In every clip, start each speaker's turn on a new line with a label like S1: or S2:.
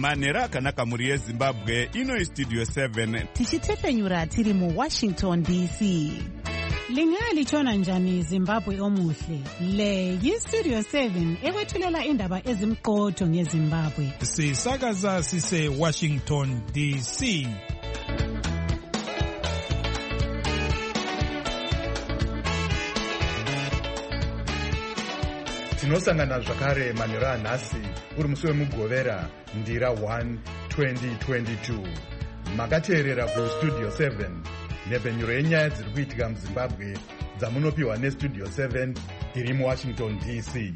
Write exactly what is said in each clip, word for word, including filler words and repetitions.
S1: manhero akanaka mhuri yezimbabwe. Ino Studio seven
S2: tichitefenyura tiri mu Washington D C.
S3: Lingalitshona njani Zimbabwe omuhle? Le yi-Studio seven ekwethulela indaba ezimqotho ngeZimbabwe.
S4: Sisakaza sise Washington D C.
S5: Tinosangana zvakare manhero anhasi uri musi wemugovera ndira one twenty twenty-two. Makateerera kuStudio seven nhepfenyuro yenyaya dziri kuitika muZimbabwe dzamunopiwa neStudio seven iri muWashington D C.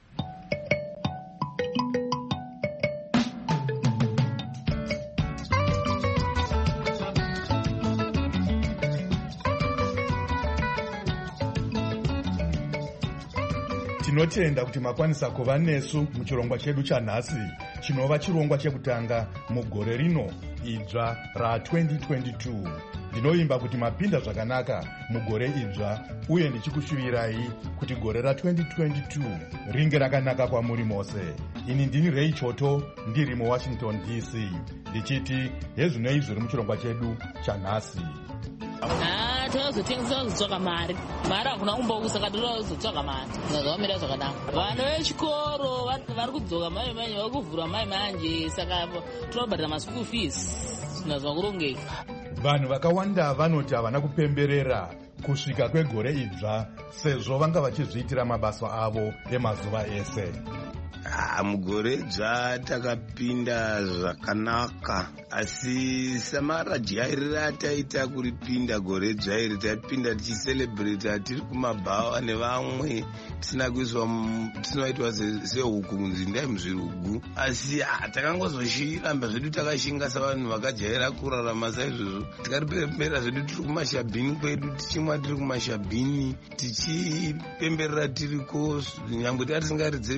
S5: Tinotenda kuti makwanisa kuva nesu muchirongwa chedu chanhasi chinova chirongwa chekutanga mugore rino idzva ra twenty twenty-two. Ndinoimba kuti mapinda zvakanaka mugore idzva uye ndichikushuvirai kuti gore ra twenty twenty-two ringe rakanaka kwamuri mose. Ini ndini Ray Choto ndiri muWashington D C ndichiti hezvinoi zviri muchirongwa chedu chanhasi.
S6: Ah, tinozotengesa kuzotsvaka mari. Mari hakuna kumboku saka tinozotsvaka mari. Zvazvamira zvakanaka. Vana vechikoro vari kudzoka mai manje vari kuvhura mai manje saka tinobhadhara maschool fees. Zvinazva kurongeka.
S5: Vanhu vakawanda vanoti havana kupemberera kusvika kwegore idzva sezvo vanga vachizviitira mabasa avo emazuva ese.
S7: Ah, mugore idzva takapinda zvakanaka, asi samarajairira taita kuripinda gore idzva iri tapinda tichicelebrata tiri kumabhawa nevamwe tisina kuiswa tisinoitwa sehuku kunzi ndai muzvirugu, asi takangozoshiramba zvedu takashinga savanhu vakajaira kurarama saizvozvo. Tikaripemberera zvedu tiri kumashabhini kwedu, tichimwa tiri kumashabhini, tichipemberera tiriko nyangwe tatisingaridze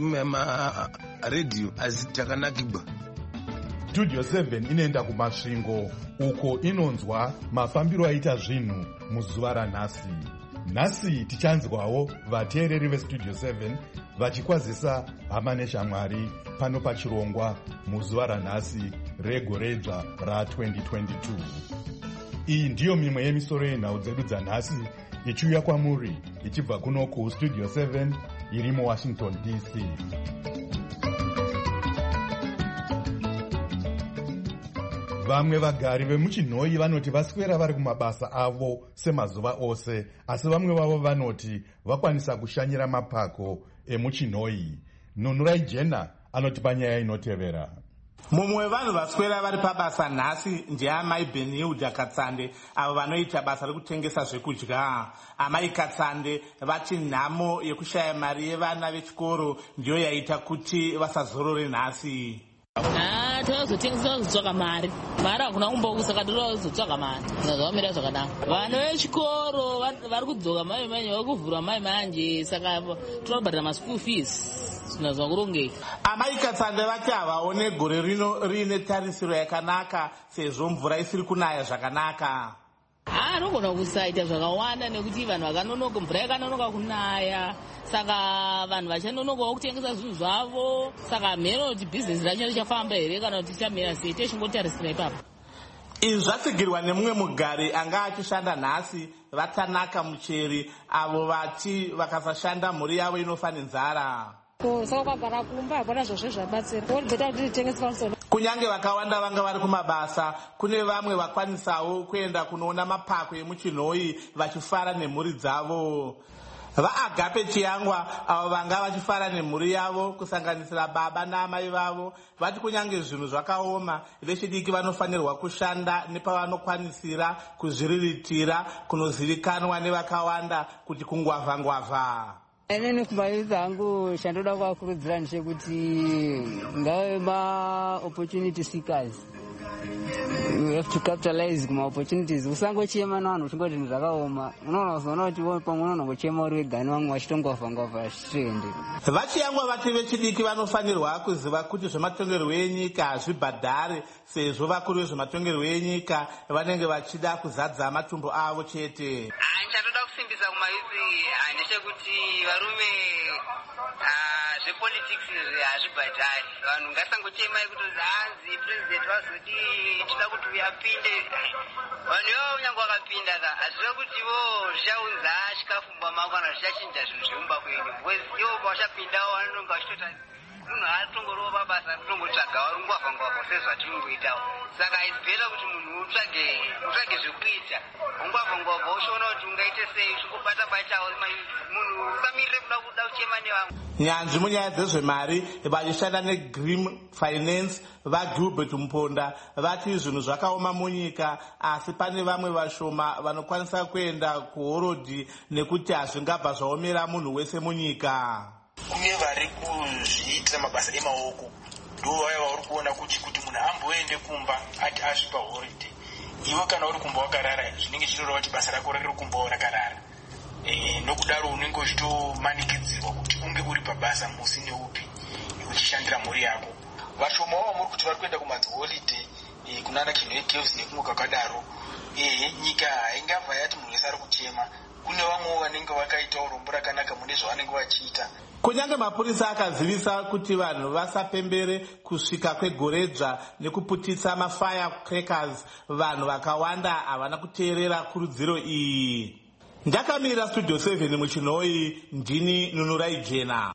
S7: radio, asi takanakigwa.
S5: Studio seven inoenda kumasvingo uko inonzwa mafambiro aita zvinhu muzuva ranhasi. Nhasi tichanzwawo vateereri veStudio seven vachikwazisa hama neshamwari pano pachirongwa muzuva ranhasi regore idzva ra twenty twenty-two. Iyi ndiyo mimwe yemisoro yenhau dzedu dzanhasi ichiuya kwamuri ichibva kuno kuStudio seven iri muWashington D C. Vamwe vagari vemuchinhoi vanoti vaswera vari kumabasa avo semazuva ose, asi vamwe vavo vanoti vakwanisa kushanyira mapako emuchinhoi. Nunurai Jena anoti panyaya inotevera.
S8: Mumwe vanhu vaswera vari pabasa nhasi ndiamai Benilda Katsande avo vanoita basa rekutengesa zvekudya. Amai Katsande vati nhamo yekushaya mari yevana vechikoro ndiyo yaita kuti vasazorore nhasi.
S6: Ah, tinozotengesa kuzotsvaka mari. Mari hakuna kumboku saka tinozotsvaka mari. Zvazvamira zvakanaka. Vana vechikoro vari kudzoka mai manje vari kuvhura mai manje saka tinobhadhara maschool fees. Zvinazva kurongeka.
S8: Amai Katsande vati havaone gore rino riine tarisiro yakanaka sezvo mvura isiri kunaya zvakanaka.
S6: Ah, anogona kusaita zvakawanda nekuti vanhu vakanonoka, mvura yakanonoka kunaya, saka vanhu vachanonokawo kutengesa zvinhu zvavo, saka mhero kuti bhizinesi racho richafamba here kana kuti tichamira sei, techingotarisira ipapo.
S8: Izvi zvatsigirwa nemumwe mugari anga achishanda nhasi vatanaka Mucheri avo vati vakasashanda mhuri yavo inofa nenzara.
S9: Saka ukagara kumba hakuna zvozvo zvabatsira. Wobveta kuti titengese pamusoro.
S8: Kunyange vakawanda vanga vari kumabasa, kune vamwe vakwanisawo kuenda kunoona mapako emuchinhoi vachifara nemhuri dzavo. VaAgape Chiyangwa avo vanga vachifara nemhuri yavo kusanganisira baba naamai vavo vati kunyange zvinhu zvakaoma, vechidiki vanofanirwa kushanda nepavanokwanisira kuzviriritira kunozivikanwa nevakawanda kuti kungwavha ngwavha.
S10: Inini kumbai dzangu chandoda kuvakurudzira ndechekuti ngave ma opportunity seekers You have to capitalize my opportunities. Usangochema navanhu uchingoti zvakaoma. Unoona uzoona kuti pamwe unongochema uri wega nevamwe vachitongofa ngova zvichitendi.
S8: Vachiyangwa vati vechidiki vanofanirwa kuziva kuti zvematongerwo enyika hazvibhadhare sezvo vakuru vezvematongerwo enyika vanenge vachida kuzadza matumbu avo chete.
S11: Ndichatoda kusimbisa kumayuthi ndechekuti varume zvepolitics hazvibhadhari. Vanhu ngasangochema kuti hanzi president vazoti tida kuti uyapinde. Vanhu ivavo kunyange vakapinda ka hazvina kuti vo zvichaunza chikafu mumamako kana zvichachinja zvinhu zvemumba kwenyu. Because ivo pavachapindawo vanonga vachitota munhu haatongorova basa kutongotsvaga warungwavha ngwavha sezvatinongoitawo. Saka it's better kuti munhu utsvage utsvage zvekuita. Ungwavha ngwavha uchiona kuti ungaite sei uchingobata batawo munhu usamirire kuda kuda kuchema nevamwe.
S8: Nyanzvi munyaya dzezvemari vachishanda neGrim Finance vaGilbert Mponda vati zvinhu zvakaoma munyika asi pane vamwe vashoma vanokwanisa kuenda kuhorodhi nekuti hazvingabva zvaomera munhu wese munyika.
S12: Uye vari kuzviitira mabasa emaoko ndo vaya vari kuona kuti kuti munhu amboende kumba ati asvipa holiday. Iwe kana uri kumba wakarara zvinenge zvinoreva kuti basa rako riri kumba rakarara. Eh, nokudaro unenge uchitomanikidzirwa kuti unge uri pabasa musi neupi uchishandira mhuri yako. Vashoma vavo muri kuti vari kuenda kumadziholiday kunana Kinway Caves nekumwe kwakadaro. Eh, nyika haingabva yati munhu wese ari kuchema. Kune vamwe vanenge vakaitawo rombo rakanaka mune zvavanenge vachiita.
S8: Kunyange mapurisa akazivisa kuti vanhu vasapembere kusvika kwegoredzva nekuputisa mafire crackers, vanhu vakawanda havana kuteerera kurudziro iyi. Ndakamira Studio seven muchinoi, ndini Nunurai Jena.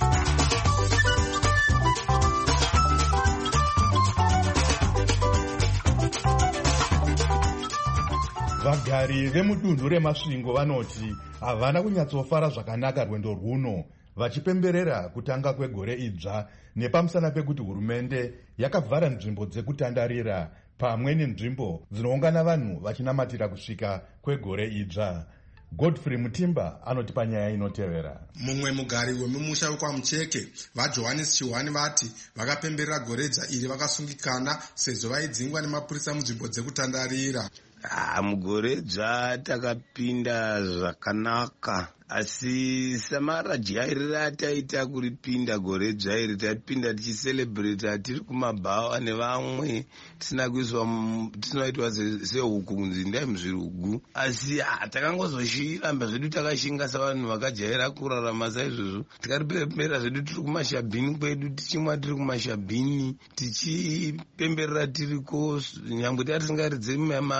S5: Vagari vemudunhu remasvingo vanoti havana kunyatsofara zvakanaka rwendo rwuno, vachipemberera kutanga kwegore idzva nepamusana pekuti hurumende yakavhara nzvimbo dzekutandarira pamwe nenzvimbo dzinoungana vanhu vachinamatira kusvika kwegore idzva. Godfrey Mutimba anoti panyaya inotevera.
S13: Mumwe mugari wemumusha wekwaMucheke vaJohannes Chiwani vati vakapemberera goredza iri vakasungikana sezvo vaidzingwa nemapurisa munzvimbo dzekutandarira.
S7: Ah, mugoredza takapinda zvakanaka asi samara jairira taita kuripinda goredza iri tapinda tichicelebrate tiri kumabhawa nevamwe tisina kuiswa tisinoitwa sehuku kunzi ndai muzvirugu asi takangozoshiramba zvedu takashinga savanhu vakajaira kurarama saizvozvo tikaripembera zvedu tiri kumashabhini kwedu tichimwa tiri kumashabhini tichipemberera tiriko nyangwe tatisingaridze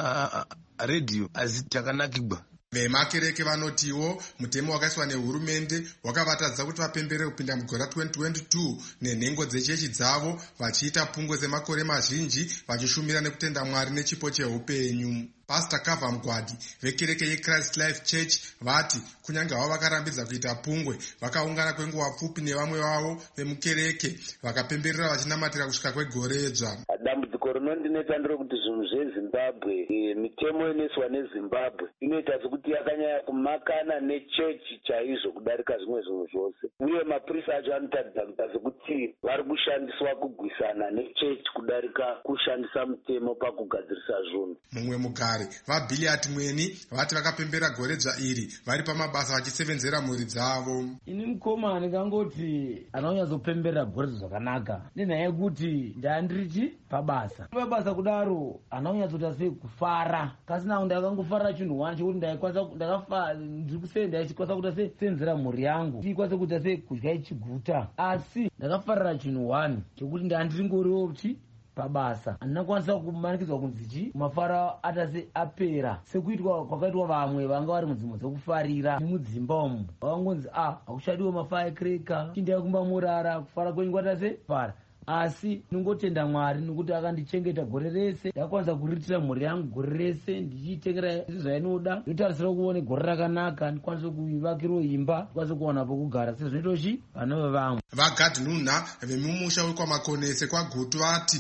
S7: maredhiyo asi takanakigwa.
S13: Vemakereke vanotiwo mutemo wakaiswa nehurumende wakavatadza kuti vapemberere kupinda mugore twenty twenty-two nenhengo dzechechi dzavo vachiita pungwe dzemakore mazhinji vachishumira nekutenda Mwari nechipo cheupenyu. Pastor Kava Mgwadi vekereke yeChrist Life Church vati kunyange havo vakarambidza kuita pungwe vakaungana kwenguva pfupi nevamwe vavo vemukereke vakapemberera vachinamatira kusvika kwegoredzva.
S14: Dambudziko rinondinetsa nderekuti zvinhu zveZimbabwe, mitemo inoiswa neZimbabwe inoita sekuti yakanyanya kumakana nechechi chaizvo kudarika zvimwe zvinhu zvose, uye mapurisa acho anotaridza kuita sekuti vari kushandiswa kugwisana nechechi kudarika kushandisa mutemo pakugadzirisa zvinhu.
S13: Mumwe mugari vaBhiliat Mweni vati vakapembera goredzva iri vari pamabasa vachisevenzera mhuri dzavo.
S15: Ini mukoma ndingangoti anonyazopemberera goredzva zvakanaka nenyaya yekuti ndandirichi pabasa pabasa kudaro anonyazota sei kufara kasina ndakangofarira chinhu wani chekuti ndaikwanisa ndakafa ndiri kusei ndaichikwanisa kuita sei senzera mhuri yangu ndikwanisa kuita sei kudya ichiguta asi ndakafarira chinhu wani chekuti ndandiringoriwo chi pabasa andinakwanisa kumanikidzwa kunzi chi mafara atase apera sekuitwa kwakaitwa vamwe vanga vari mudzimbo dzekufarira nemudzimba umu vavangonzi ah hakuchadiwo mafirecracker chindai kumba murara kufara kwenyu kwatase para asi ningotenda Mwari nokuti akandichengeta gore rese ndakwanisa kuriritira mhuri yangu gore rese ndichiitengera zvainoda ndotarisira kuone gore rakanaka ndikwanise kuivakirawo imba ndikwanise kuwana pokugara sezvinoita chi vana vevamwe.
S13: Vagadnunha vemumusha wekwamakonese kwagutu vati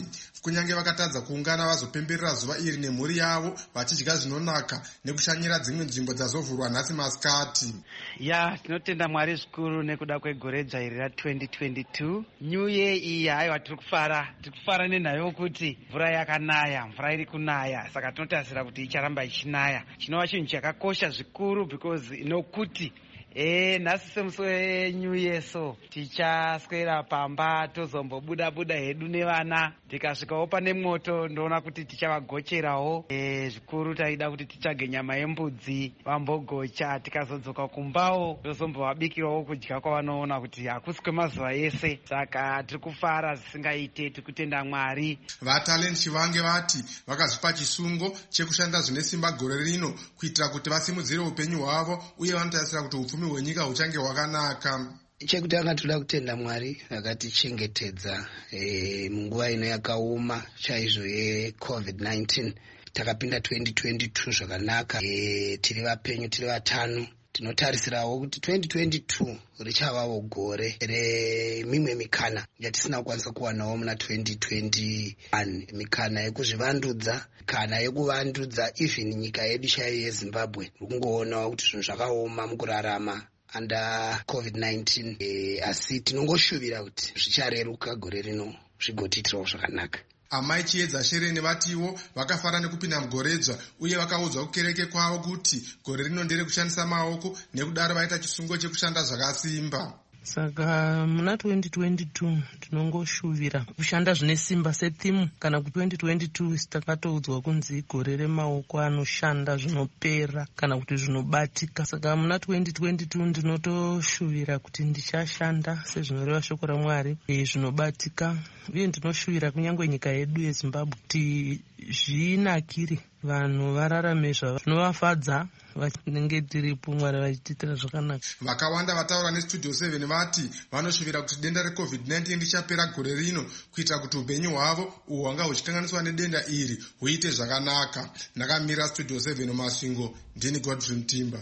S13: kunyange vakatadza kuungana vazopemberera zuva iri nemhuri yavo vachidya zvinonaka nekushanyira dzimwe nzvimbo dzazovhurwa nhasi masikati.
S16: ya tinotenda Mwari zvikuru nekuda kwegore dzvairi ra-twenty twenty-two. new year iyi haiwa tiri kufara tiri kufara nenhau yokuti mvura yakanaya, mvura iri kunaya, saka tinotarisira kuti icharamba ichinaya, chinova chinhu chakakosha zvikuru because nokuti E, nhasi semusi weNew Year so tichaswera pamba tozombobuda buda hedu nevana, tikasvikawo pane mwoto ndoona kuti tichavagocherawo. E, zvikuru taida kuti titsvage nyama yembudzi vambogocha, tikazodzoka kumbawo tozombovabikirawo kudya kwavanoona kuti hakusi kwemazuva ese, saka tiri kufara zvisingaite, tiri kutenda Mwari.
S13: VaTalent Chivange vati vakazvipa chisungo chekushanda zvine simba gore rino kuitira kuti vasimudzire upenyu hwavo uye vanotarisira kuti upfumi hwenyika huchange hwakanaka.
S17: Chekutanga toda kutenda Mwari akatichengetedza e, munguva ino yakaoma chaizvo yecovid nineteen. Takapinda twenty twenty-two zvakanaka, e, tiri vapenyu, tiri vatano. Tinotarisirawo kuti twenty twenty-two richavawo gore remimwe mikana yatisina kukwanisa kuwanawo muna twenty twenty-one, mikana yekuzvivandudza, kana yekuvandudza even nyika yedu chaiyo yeZimbabwe. Rikungoonawo kuti zvinhu zvakaoma mukurarama under covid nineteen, e, asi tinongoshuvira kuti zvichareruka gore rino zvigotiitirawo zvakanaka.
S13: Amai Chiedza Shereni vatiwo vakafara nekupinda mugoredzva uye vakaudzwa kukereke kwavo kuti gore rino ndere kushandisa maoko nekudaro vaita chisungo chekushanda zvakasimba.
S18: Saka muna twenty twenty-two tinongoshuvira kushanda zvine simba setimu, kana ku twenty twenty-two takatoudzwa kunzi gore remaoko anoshanda zvinopera kana kuti zvinobatika. Saka muna twenty twenty-two ndinotoshuvira kuti ndichashanda sezvinoreva shoko raMwari zvinobatika, uye ndinoshuvira kunyange nyika yedu yeZimbabwe kuti zvinakire vanhu vararame zvinovafadza vanenge tiripo, Mwari vachitiitira zvakanaka.
S13: Vakawanda vataura neStudio seven vati vanoshuvira kuti denda recovid nineteen richapera gore rino kuitira kuti upenyu hwavo uhwo hwanga huchikanganiswa nedenda iri huite zvakanaka. Ndakamira Studio seven Masvingo, ndini Godfrey Mtimba.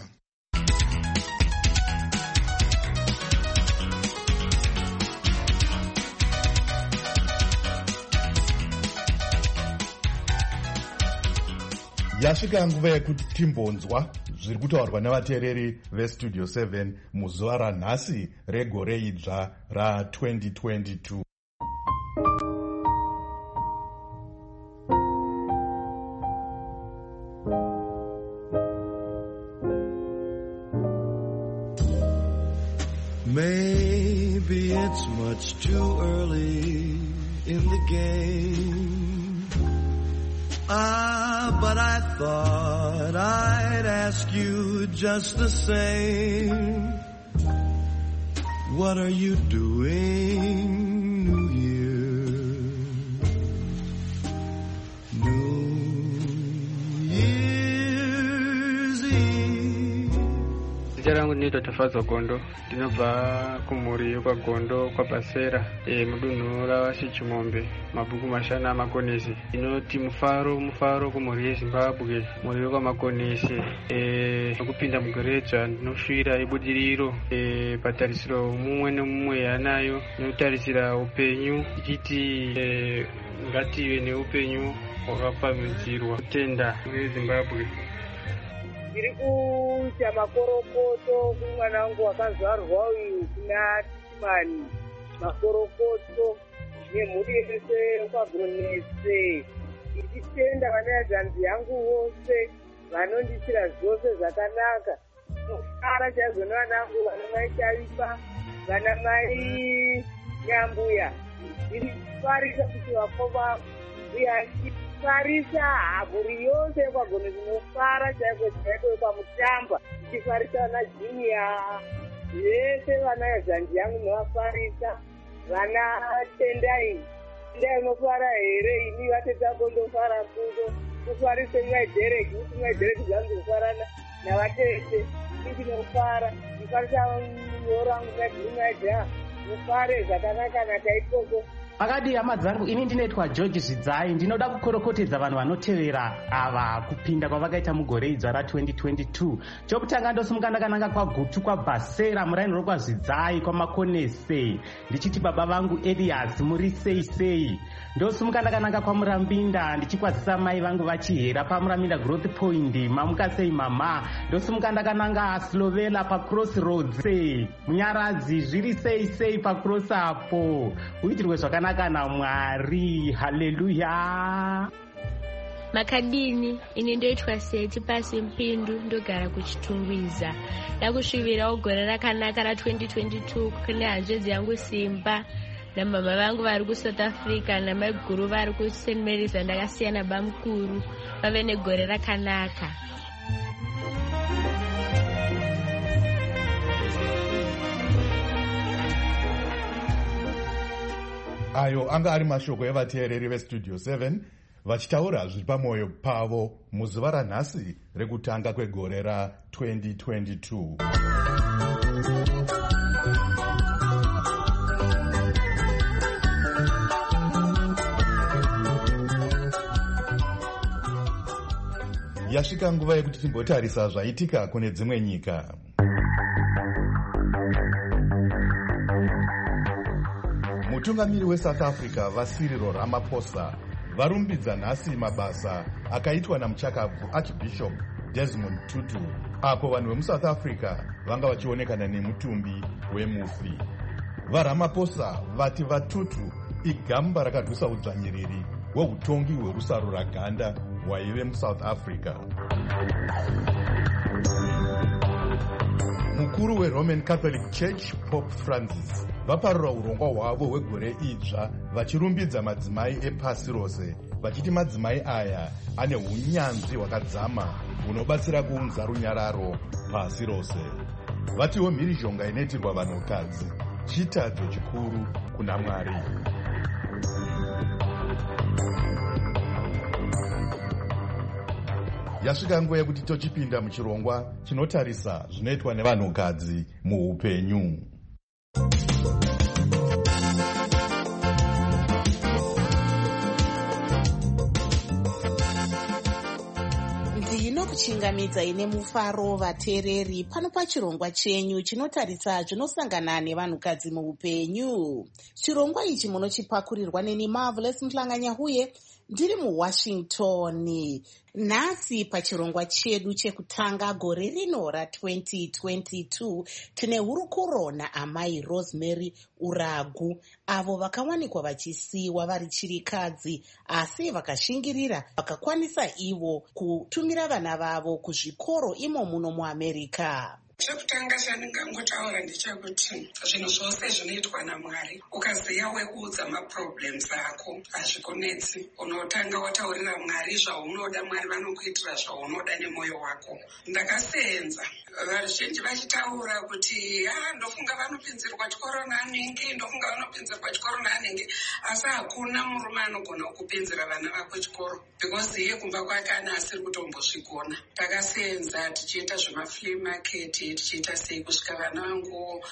S5: Yasvika nguva yekuti timbonzwa zviri kutaurwa navateereri veStudio seven muzuva ranhasi regore idzva ra-twenty twenty-two.
S19: Maybe it's much too early in the game. Ah, but I thought I'd ask you just the same. What are you doing, New Year? New Year's Eve.
S20: Zita rangu ndinoitwa Tafadzo Gondo, ndinobva kumhuri yekwaGondo kwaBasera, e, mudunhu raVashechimombe, mabhuku mashanu amakonesi. Inoti mufaro mufaro kumhuri yeZimbabwe, mhuri yekwamakonesi. E, nokupinda mugoredzva ndinoshuvira ibudiriro e, patarisiro mumwe nemumwe yanayo, inotarisira upenyu ichiti e, ngative neupenyu hwakapamhidzirwa kutenda weZimbabwe.
S21: Ndiri kuita makorokoto kumwana wangu wakazvarwa uyu kuna Timani, makorokoto nemhuri yese kwaGonese, ichitenda vanayadzanzi yangu vose vanonditira zvose zvakanaka. Mufara chaizvo nevanangu vana mai Charipa, vana mai Nyambuya. Ndiri kufarisa kuti vakoma uye farisa habhuri yose kwaGonese, nofara chaiko chaiko kwamutamba, ichifarisa vana Juniya vese vanayadzanzi yangu novafarisa. Vana Tendai, Tendai unofara here, ini vatetako ndofara kuzo, kufarise mwaidhereki, kuti mwaidhereki zangu kufarana navatete, kuti nofara, kufarisa nyorangu mwaidhuru mwaidha, mufare zvakanaka nataikoko.
S1: akati hama dzangu, ini ndinoitwa George Zvidzai, ndinoda kukorokotedza vanhu vanotevera ava kupinda kwavakaita mugore idzva ra twenty twenty-two. Chokutanga ndosimuka ndakananga kwaGutu, kwaBhasera, murainiro kwaZvidzai, kwamakonese, ndichiti baba vangu Elias muri sei sei. Ndosimuka ndakananga kwaMurambinda, ndichikwazisa mai vangu vachihera paMurambinda Growth Point, mamuka sei mama. Ndosimuka ndakananga Slovela paCrossroads, Munyaradzi zviri sei sei pacross apo. Uitirwe zvakanaka naMwari. Haleluya.
S22: Makadini, ini ndoitwa Seti Pasi Mpindu, ndogara kuChitungwiza. Ndakusvibirawo gore rakanaka ra twenty twenty-two kune hanzvedzi yangu Simba namama vangu vari kuSouth Africa namai guru vari kuSaint Mary's andakasiyana bamukuru vave negore rakanaka.
S5: Ayo anga ari mashoko evateereri vestudio seven vachitaura zviri pamwoyo pavo muzuva ranhasi rekutanga kwegore ra twenty twenty-two. Yasvika nguva yekuti timbotarisa zvaitika kune dzimwe nyika. Mutungamiri weSouth Africa vaCyril Ramaphosa varumbidza nhasi mabasa akaitwa namuchakabvu Archbishop Desmond Tutu, apo vanhu vemuSouth Africa vanga vachionekana nemutumbi wemufi. VaRamaphosa vati vaTutu igamba rakadhusa udzvanyiriri hweutongi hwekusarura ganda hwaive muSouth Africa. Mukuru weRoman Catholic Church Pope Francis vaparura urongwa hwavo hwegore idzva vachirumbidza madzimai epasi rose, vachiti madzimai aya ane unyanzvi hwakadzama hunobatsira kuunza runyararo pasi rose. Vatiwo mhirizhonga inoitirwa vanhukadzi chitadzo chikuru kuna Mwari. Yasvika nguva yekuti tochipinda muchirongwa chinotarisa zvinoitwa nevanhukadzi muupenyu.
S2: Ndino kuchingamidza ine mufaro vateereri pano pachirongwa chenyu chinotarisa zvinosangana nevanhukadzi muupenyu. Chirongwa ichi munochipakurirwa neni Marvelous Mhlanganyahuye ndiri muWashington. Nhasi pachirongwa chedu chekutanga gore rino ra twenty twenty-two tine hurukuro naamai Rosemary Uragu, avo vakawanikwa vachisiyiwa vari chirikadzi asi vakashingirira vakakwanisa ivo kutumira vana vavo kuzvikoro imo muno muAmerica.
S23: Chekutanga chandingangotaura ndechekuti zvinhu zvose zvinoitwa naMwari ukaziya wekuudza maproblems ako hazvikunetsi. Unotanga wataurira Mwari zvaunoda, Mwari vanokuitira zvaunoda nemwoyo wako. Ndakasenza vazhinji vachitaura kuti ah, ndofunga vanopinzirwa chikoro naanenge, ndofunga vanopinzirwa chikoro naanenge, asi hakuna murume anogona kupinzira vana vako chikoro because iye kumba kwake ana asiri kutombozvigona. Takasenza tichiita zvemaflea market, tichiita sei kusvika vana vangu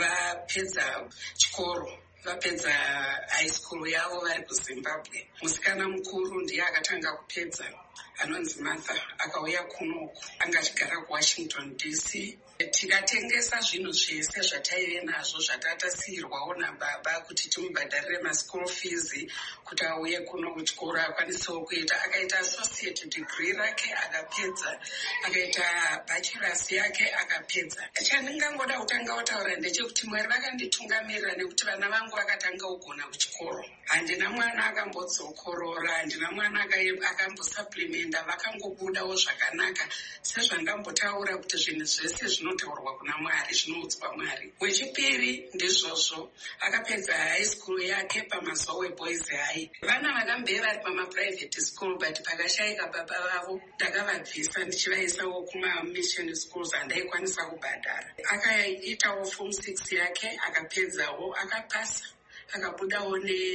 S23: vapedza chikoro, vapedza high school yavo vari kuZimbabwe. Musikana mukuru ndiye akatanga kupedza, anonzi Martha, akauya kunoku, anga achigara kuWashington D C. Tikatengesa zvinhu zvese zvataive nazvo zvatatasiyirwawo nababa kuti timubhadharire maschool fees kuti auye kuno kuchikoro akwanisewo kuita. Akaita associate degree rake akapedza, akaita bachelors yake akapedza. Chandingangoda kutanga kutaura ndechekuti Mwari vakanditungamirira nekuti vana vangu vakatanga kugona kuchikoro. Handina mwana akambodzokorora, handina mwana akambosupplementa, vakangobudawo zvakanaka. Sezvangambotaura kuti zvinhu zvese zvinotaurwa kuna Mwari zvinoudzwa Mwari. Wechipiri ndizvozvo akapedza high school yake paMazowe Boys High. Vana vakambe vari pamaprivate school but pakashayika baba vavo ndakavabvisa ndichivaisawo kumamission schools andaikwanisa kubhadhara. Akaitawo form six yake akapedzawo akapasa. akabudawo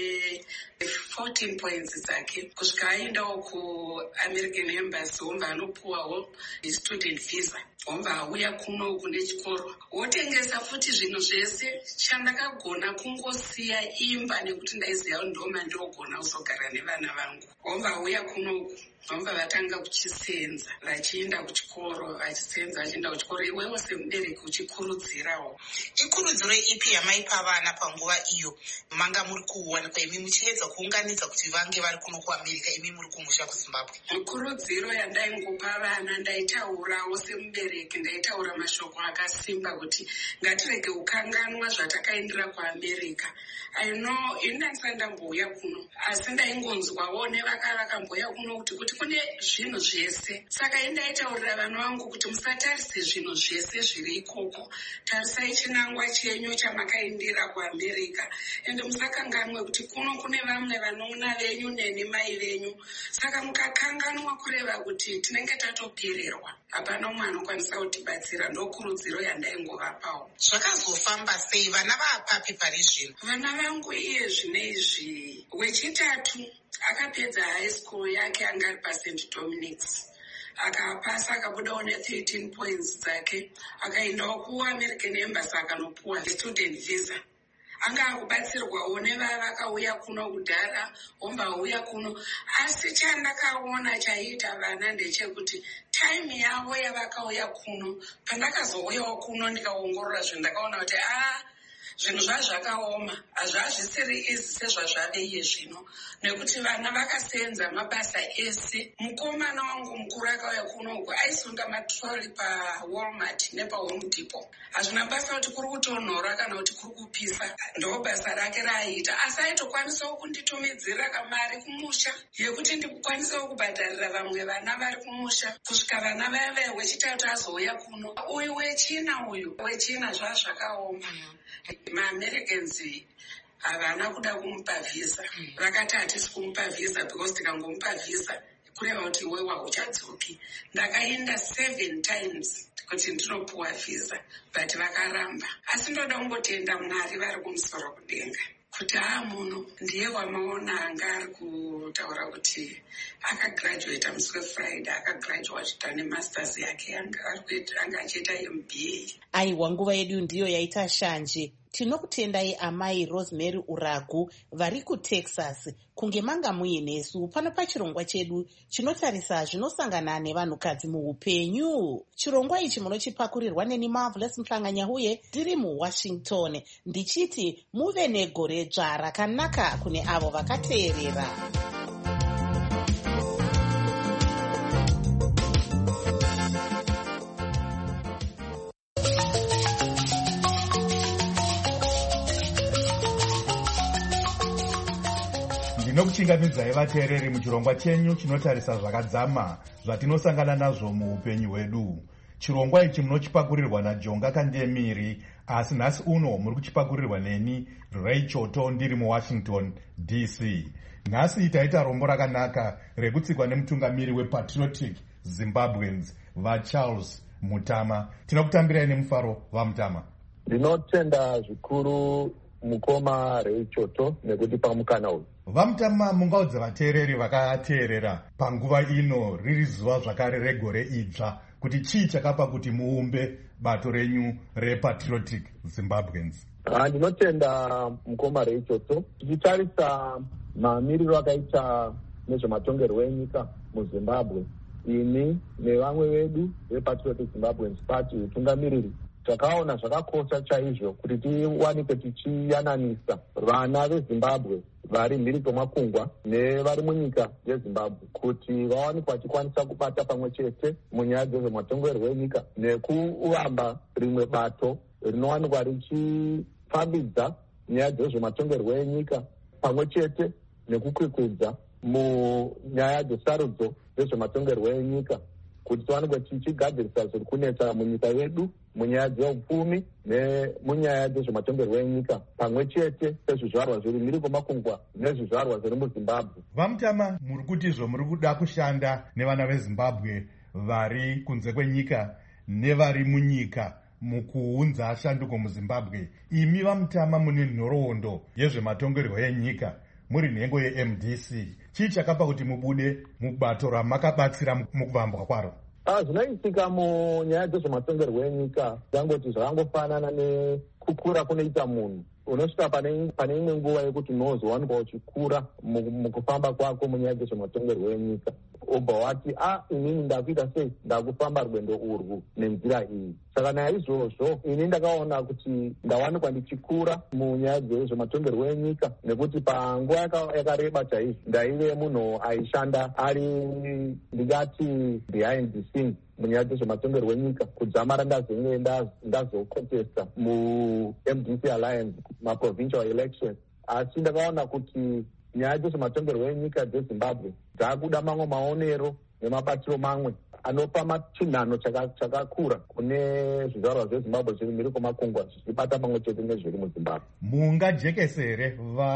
S23: ne-fourteen points dzake kusvika aendawo kuamerican embassy womva anopuwawo student visa womva auya kuno kune chikoro wotengesa futi zvinhu zvese. Chandakagona kungosiya imba nekuti ndaiziva kuti ndoma ndiogona kuzogara nevana vangu. Womva auya kunoku vamva vatanga kuchisenza vachienda kuchikoro vachisenza vachienda kuchikoro. Iwewo semubereki uchikurudzirawo.
S2: Ikurudziro ipi yamaipa vana panguva iyo manga muri kuwanikwa imi muchiedza kuunganidza kuti vange vari kuno kuAmerica imi muri kumusha kuZimbabwe?
S23: Ikurudziro yandaingopa vana ndaitaurawo semubereki, ndaitaura mashoko akasimba kuti ngatirege kukanganwa zvatakaendera kuAmerica. I know ini ndandisati ndambouya kuno asi ndaingonzwawo nevaka vakamboya kuno kuti kuti kune zvinhu zvese. Saka indaitaurira vana vangu kuti musatarise zvinhu zvese zviri ikoko, tarisai chinangwa chenyu chamakaendera kuAmerica. Ende musakanganwe kuti kuno kune vamwe vanun'una venyu neni mai venyu. Saka mukakanganwa kureva kuti tinenge tatopererwa, hapana umwe anokwanisa kutibatsira. Ndokurudziro yandaingovapawo.
S2: Zvakazofamba sei? Vana vaapapi pari zvino?
S23: Vana vangu iye zvinezvi wechitatu akapedza high school yake anga ari paSt Dominic's. Akapasa akabudawo ne-thirteen points dzake akaendawo kuAmerican embassy akanopuwa student visa. Anga akubatsirwawo nevava vakauya kuno kudhara womba auya kuno. Asi chandakaona chaiita vana ndechekuti time yavo yavakauya kuno, pandakazouyawo kuno ndikaongorora zvinhu ndakaona kuti ah zvinhu zvazvakaoma hazvazvisiri izi sezvazvave iye zvino, nekuti vana vakasenza mabasa ese. Mukomana wangu mukuru akauya kunoku aisunda matroli paWalmart nepaHome Depot. Hazvina basa kuti kuri kutonhora kana kuti kuri kupisa, ndo basa rake raaita. Asi aitokwanisawo kunditumidzira kamari kumusha yekuti ndikukwanisawo kubhadharira vamwe vana vari kumusha kusvika vana vaya wechitatu azouya kuno. Uyu wechina uyu wechina zvazvakaoma. MaAmericans havana kuda kumupa visa. Vakati hatisi kumupa visa because tikangomupa visa kureva kuti iwewe hauchadzoki. Ndakaenda seven times kuti ndinopuwa visa but vakaramba. Asi ndoda kungotenda Mwari vari kumusoro kudenga kuti haa muno ndiye wamaona anga ari kutaura kuti akagraduata musi weFriday, akagraduata achiita nemasters yake anga achiita M B A.
S2: Aiwa, nguva yedu ndiyo yaita shanje. Tinokutendai amai Rosemary Uragu vari kuTexas kunge manga muinesu pano pachirongwa chedu chinotarisa zvinosangana nevanhukadzi muupenyu. Chirongwa ichi munochipakurirwa neni Marvelous Mhlanganyauye ndiri muWashington, ndichiti muve negore dzva rakanaka kune avo vakateerera.
S5: Ndinokuchingamidzai vateereri muchirongwa chenyu chinotarisa zvakadzama zvatinosangana nazvo muupenyu hwedu. Chirongwa ichi munochipakurirwa naJonga Kandemiri, asi nhasi uno muri kuchipakurirwa neni Ray Choto ndiri muWashington D C. Nhasi taita rombo rakanaka rekutsikwa nemutungamiri wePatriotic Zimbabweans vaCharles Mutama. Tinokutambirai nemufaro vaMutama.
S3: Ndinotenda zvikuru mukoma Ray Choto nekutipa mukana uyu.
S5: Vamutama, mungaudza vateereri vakateerera panguva ino riri zuva zvakare regore idzva kuti chii chakapa kuti muumbe bato renyu rePatriotic Zimbabweans?
S3: Ndinotenda mukoma Ray Choto. Tichitarisa mamiriro akaita nezvematongerwo enyika muZimbabwe, ini nevamwe vedu vePatriotic Zimbabweans Party utungamiriri takaona zvakakosha chaizvo kuti tiwanikwe tichiyananisa vana veZimbabwe vari mhiri kwemakungwa nevari munyika yeZimbabwe kuti vawanikwa vachikwanisa kubata pamwe chete munyaya dzezvematongerwo enyika nekuvamba rimwe bato rinowanikwa richifambidza nyaya dzezvematongerwo enyika pamwe chete nekukwikudza munyaya dzesarudzo dzezvematongerwo enyika kuti tiwanikwe tichigadzirisa zviri kunetsa munyika yedu munyaya dzeupfumi nemunyaya dzezvematongerwo enyika pamwe chete sezvizvarwa zviri mhiri kwemakungwa nezvizvarwa zviri muZimbabwe.
S5: Vamutama, muri kuti izvo muri kuda kushanda nevana veZimbabwe vari kunze kwenyika nevari munyika mukuunza ashanduko muzimbabwe. Imi vaMutama mune nhoroondo yezvematongerwo enyika muri nhengo ye-M D C. Chii chakapa kuti mubude mubato ramakabatsira mukuvambwa kwaro?
S3: Zvinoitika munyaya dzezvematongerwo enyika dzangoti zvakangofanana nekukura kunoita munhu. Unosvika pane imwe nguva yekuti unozowanikwa uchikura mukufamba kwako munyaya dzezvematongerwo enyika, obva wati a inini ndakuita sei, ndakufamba rwendo urwu nenzira iyi. Saka naizvozvo ini ndakaona kuti ndawanikwa ndichikura munyaya dzezvematongerwo enyika, nekuti panguva yakareba chaizvo ndaive munhu aishanda ari ndingati behind the scenes munyaya dzezvematongerwo enyika, kudzamara ndazenge ndazokotesta mu-M D C Alliance maprovincial elections. Asi ndakaona kuti nyaya dzezvematongerwo enyika dzeZimbabwe dzakuda mamwe maonero nemabatiro mamwe anopa chinhano chakakura kune zvizvarwa zveZimbabwe zviri mhiri kwemakungwa zvichibata pamwe chete nezviri muZimbabwe.
S5: Mungajekesere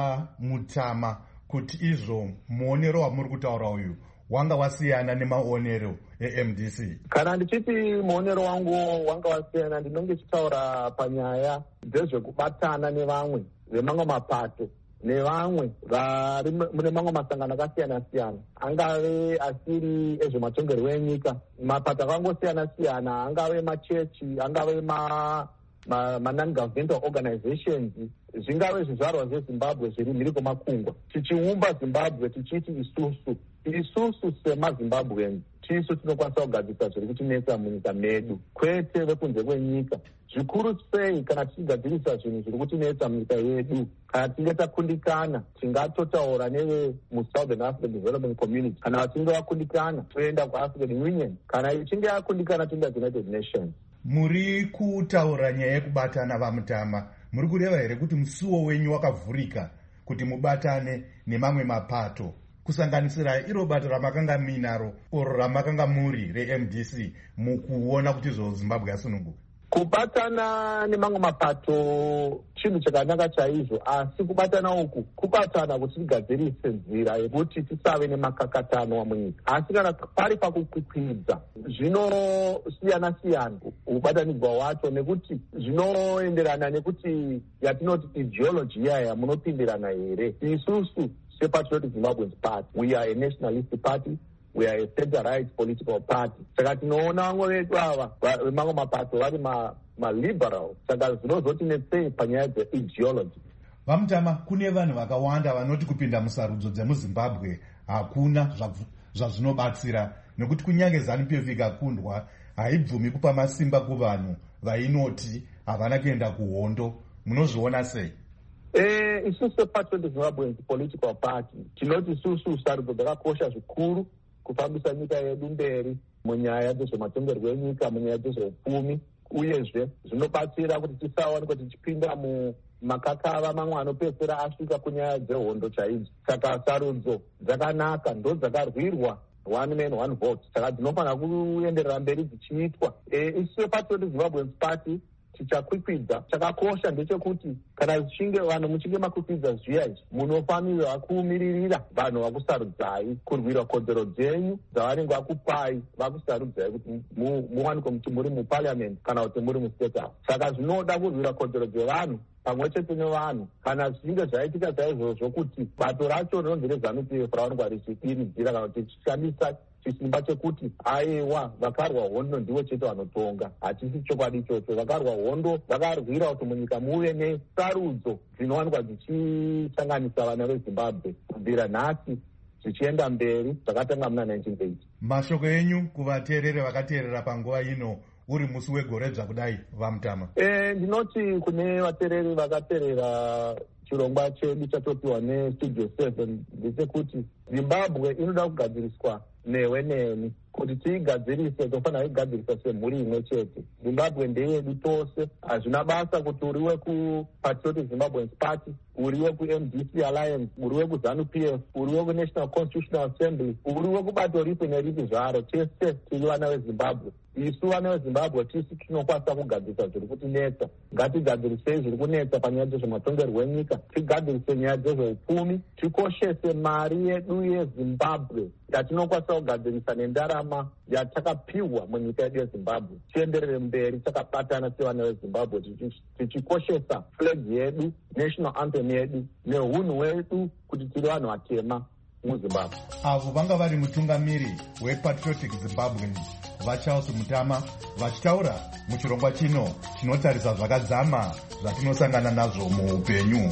S5: vaMutama kuti izvo muonero wamuri kutaura uyu wanga wasiyana nemaonero e-M D C?
S3: Kana ndichiti muonero wangu wanga wasiyana, ndinonge chitaura panyaya dzezvekubatana nevamwe vemamwe mapato nevamwe vari mune mamwe masangano akasiyana siyana, angave asiri ezvematongerwo enyika. Mapato akangosiyana siyana, angave machechi, angave ma ma-non-governmental organizations, zvingave zvizvarwa zveZimbabwe zviri mhiri kwemakungwa, tichiumba Zimbabwe tichiti isusu isusu semaZimbabweans tisu tinokwanisa kugadzirisa zviri kutinetsa munyika medu, kwete vekunze kwenyika. Zvikuru sei kana tichigadzirisa zvinhu zviri kutinetsa munyika yedu. Kana tinge takundikana tingatotaura neve muSouthern African Development Community, kana vachinge vakundikana toenda kuAfrican Union, kana ichinge yakundikana toenda kuUnited Nations.
S5: Muri kutaura nyaya yekubatana vaMutama, muri kureva here kuti musuwo wenyu wakavhurika kuti mubatane nemamwe mapato, kusanganisira iro bato ramakanga minaro oro ramakanga muri re-M D C, mukuona kuti zvo Zimbabwe yasununguka?
S3: Kubatana nemamwe mapato chinhu chakanaka chaizvo, asi kubatana uku kubatana kuti tigadzirise nzira yekuti tisave nemakakatano munyika. Asi kana pari pakukwikwidza zvinosiyana siyana kubatanidzwa wacho, nekuti zvinoenderana nekuti yatinoti ideology yaya munopindirana here. Isusu sePatriotic Zimbabweans Party, we are a nationalist party, we are a center-right political party. Saka tinoona vamwe vedu ava vemamwe mapato vari ma-liberal, saka zvinozotinetsei panyaya dze-ideology.
S5: vaMutama, kune vanhu vakawanda vanoti kupinda musarudzo dzemuZimbabwe hakuna zvazvinobatsira, nekuti kunyange ZANU-P F ikakundwa haibvumi kupa masimba kuvanhu vainoti havana kuenda kuhondo. Munozviona sei?
S3: Eh, isusu sePatriotic Zimbabweans political party tinoti isusu sarudzo dzakakosha zvikuru kufambisa nyika yedu mberi munyaya dzezvematongerwo enyika, munyaya dzezveupfumi, uyezve zvinobatsira kuti tisawanikwa tichipinda mumakakava mamwe anopedzisira asvika kunyaya dzehondo chaidzo. Saka sarudzo dzakanaka, ndo dzakarwirwa one man one vote, saka dzinofanira kuenderera mberi dzichiitwa. E, isu sePatriotic Zimbabweans Party tichakwikwidza. Chakakosha ndechekuti kana zvichinge vanhu muchinge makwikwidza zviya izvi, munofanirwa kumiririra vanhu vakusarudzai kurwira kodzero dzenyu dzavanenge vakupai vakusarudzai kuti muwanikwe muti muri muparliament kana kuti muri mustate house. Saka zvinoda kurwira kodzero dzevanhu pamwe chete nevanhu. Kana zvichinge zvaitika saizvozvo kuti bato racho rinonzi reZANU-P F ravanenge richidiridzira kana kuti chishandisa chisimba chekuti aiwa vakarwa hondo ndivo chete vanotonga, hachisi chokwadi ichocho. Vakarwa hondo vakarwira kuti munyika muve nesarudzo dzinowanikwa dzichisanganisa vana veZimbabwe kubvira nhasi zvichienda mberi zvakatanga muna nineteen eighty.
S5: Mashoko enyu kuvateereri vakateerera panguva ino uri musi wegore zvakudai vaMutama?
S3: Eh, ndinoti kune vateereri vakateerera chirongwa chedu chatopiwa neStudio seven ndechekuti Zimbabwe inoda kugadziriswa newe neni. Kuti tiigadzirise tofanira kuigadzirisa semhuri imwe chete. Zimbabwe ndeyedu tose, hazvina basa kuti uriwe kuPatriotic Zimbabweans Party, uriwe kuM D C Alliance, uriwe kuZANU-P F, uriwe kuNational Constitutional Assembly, uriwe kubato ripi neripi zvaro, tese tiri vana veZimbabwe. Isu vana veZimbabwe tisu tinokwanisa kugadzirisa zviri kutinetsa. Ngatigadzirisei zviri kunetsa panyaya dzezvematongerwo enyika, tigadzirise nyaya dzezveupfumi, tikoshese mari yedu yeZimbabwe yatinokwanisa kugadzirisa nendaramo karurama yatakapiwa munyika yedu yezimbabwe tienderere mberi takabatana sevana vezimbabwe tichikoshesa flag yedu, national anthem yedu neunhu hwedu kuti tiri vanhu vatema muzimbabwe.
S5: avo vanga vari mutungamiri wepatriotic zimbabweans vacharles mutama vachitaura muchirongwa chino chinotarisa zvakadzama zvatinosangana nazvo muupenyu.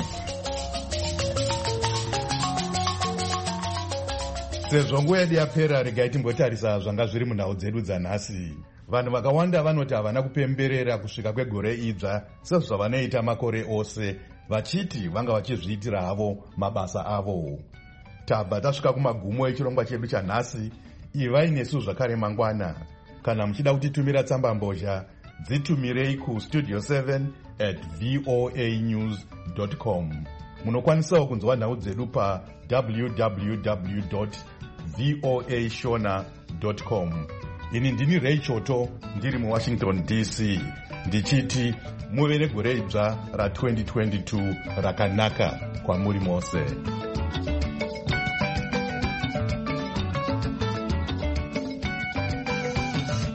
S5: sezvo nguva yedu yapera, regai timbotarisa zvanga zviri munhau dzedu dzanhasi. vanhu vakawanda vanoti havana kupemberera kusvika kwegore idzva sezvo zvavanoita makore ose, vachiti vanga vachizviitira havo mabasa avo. tabva tasvika kumagumo echirongwa chedu chanhasi. ivai nesu zvakare mangwana. kana muchida kutitumira tsamba mbozha, dzitumirei kustudio seven at voa news dot com. munokwanisawo kunzwa nhau dzedu pa w w w dot voa shona dot com. ini ndini Ray Choto ndiri muwashington D C ndichiti muve negore idzva ra twenty twenty-two rakanaka kwamuri mose.